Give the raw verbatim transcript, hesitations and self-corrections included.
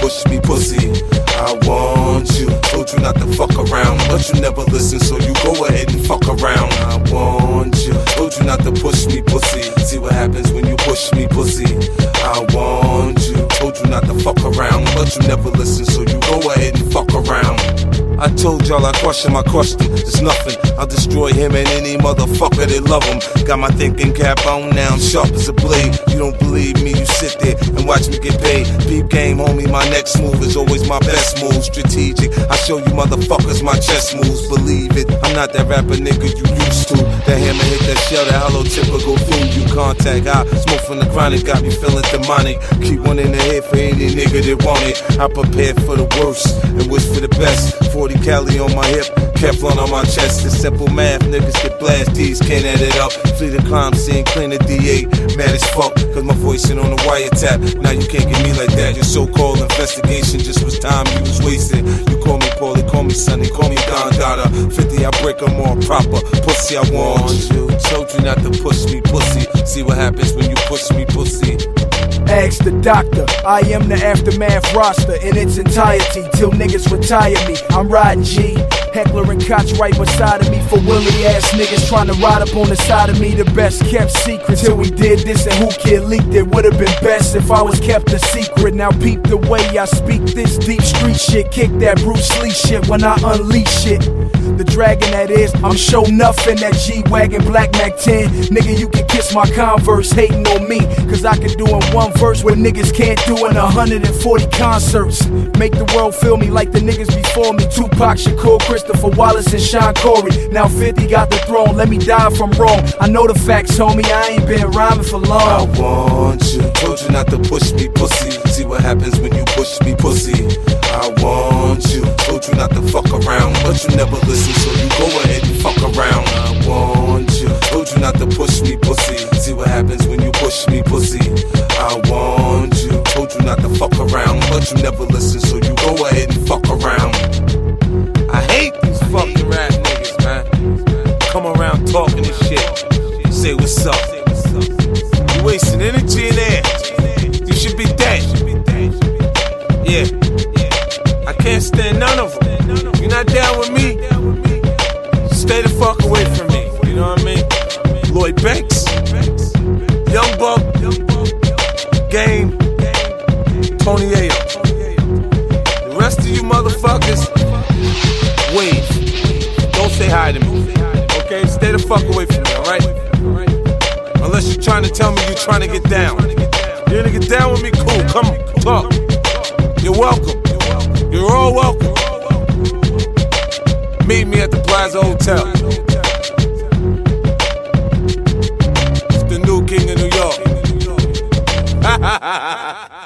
push me, pussy. I want you. Told you not to fuck around, but you never listen, so you go ahead and fuck around. I want you. Told you not to push me, pussy. See what happens when you push me, pussy. I want you. Told you not to fuck around, but you never listen, so you go ahead and fuck around. I told y'all I crush him, I crushed him, it's nothing. I'll destroy him and any motherfucker that love him. Got my thinking cap on now, I'm sharp as a blade. You don't believe me, you sit there and watch me get paid. Peep game, homie, my next move is always my best move. Strategic, I show you motherfuckers my chess moves. Believe it, I'm not that rapper nigga you used to. That hammer hit that shell, that hollow tip will go through you. Contact high, smoke from the chronic, got me feeling demonic. Keep one in the head for any nigga that want it. I prepare for the worst and wish for the best. forty Cali on my hip, Kevlar on my chest. It's simple math, niggas get blast, D's can't add it up. Flee the crime scene, clean the D A, mad as fuck, cause my voice in on the wiretap. Now you can't get me like that. Your so-called investigation just was time you was wasting. You call me Paulie, call me Sonny, call me Don Dada. fifty, I break them all proper. Pussy, I want you. Told you not to push me, pussy. See what happens when you push me, pussy. Ask the doctor, I am the aftermath roster in its entirety till niggas retire me. I'm riding G, Heckler and Koch right beside of me for willy ass niggas trying to ride up on the side of me. The best kept secret till we did this, and who kid leaked it. Would've been best if I was kept a secret. Now peep the way I speak this deep street shit. Kick that Bruce Lee shit when I unleash it. The dragon that is, I'm show nothing that G-Wagon Black Mac ten. Nigga, you can kiss my Converse hating on me, cause I can do in one verse what niggas can't do in one hundred forty concerts. Make the world feel me like the niggas before me. Tupac Shakur, Christopher Wallace, and Sean Corey. Now fifty got the throne, let me die from wrong. I know the facts, homie, I ain't been rhyming for long. I want you, told you not to push me, pussy. See what happens when you push me, pussy. I want you, told you not to fuck around, but you never listen, so you go ahead and fuck around. I want you, told you not to push me, pussy. See what happens when you push me, pussy. I want you, told you not to fuck around, but you never listen, so you go ahead and fuck around. I hate these fucking rap niggas, man. Come around talking this shit, say what's up. You wasting energy in air. You should be dead. Yeah, I can't stand none of them. You're not down with me, stay the fuck away from me. You know what I mean? Lloyd Banks, Young Buck, Game, Tony Ayo. The rest of you motherfuckers, wave. Don't say hi to me. Okay? Stay the fuck away from me, alright? Unless you're trying to tell me you're trying to get down. You're gonna get down with me? Cool, come on, talk. You're welcome. You're all welcome. Meet me at the Plaza Hotel. It's the new king of New York.